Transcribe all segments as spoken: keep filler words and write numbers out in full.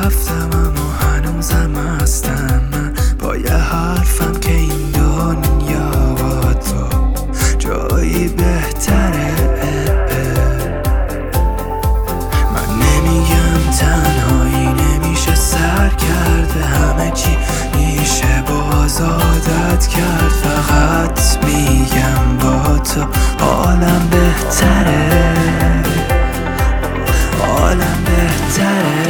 رفتم اما هنوزم هستم من با یه حرفم که این دنیا با تو جایی بهتره. من نمیگم تنهایی نمیشه سر کرده، همه چی میشه باز عادت کرد، فقط میگم با تو حالم بهتره، حالم بهتره.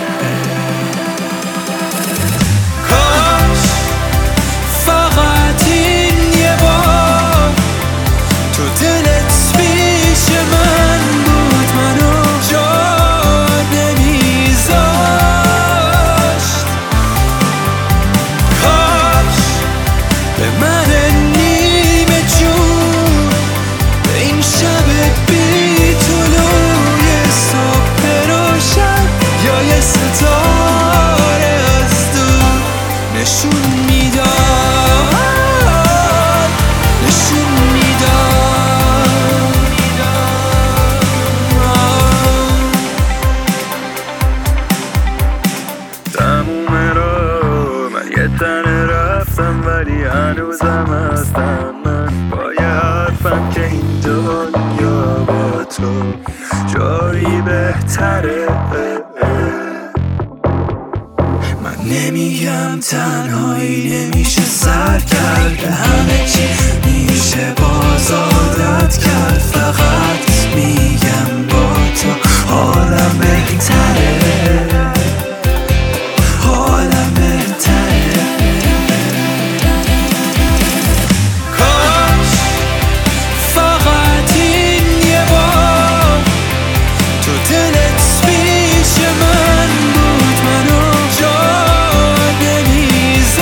کاش فقط این یه بار تو دلت پیش من بود، منو جا نمیذاشت. کاش به من نیمه جون به این شب بی طلوع صبح روشن یا یه ستاره از دور نشون میداد، نشون میداد. تموم رو من یه تنه رفتم ولی هنوزم هستم من با یه حرفم که این دنیا با تو جایی بهتره. من نمیگم تنهایی نمیشه سر کرد، همه چی میشه باز عادت کرد، فقط میگم با تو حالم بهتره، حالم بهتره. کاش فقط این یه بار تو دلت پیش من بود، منو جا نمیذاشت.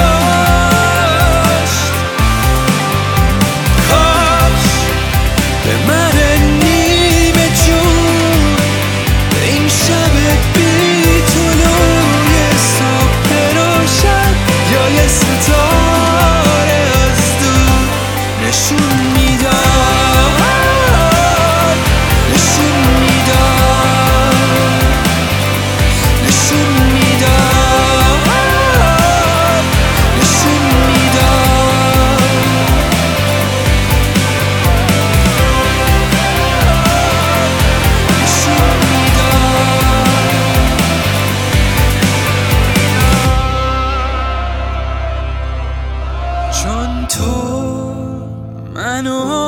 کاش به من نیمه جون به این شب بی طلوع صبح روشن یا یه ستاره از دور نشون میداد، نشون میداد، نشون میداد، نشون میداد. نشون میداد. چون تو منو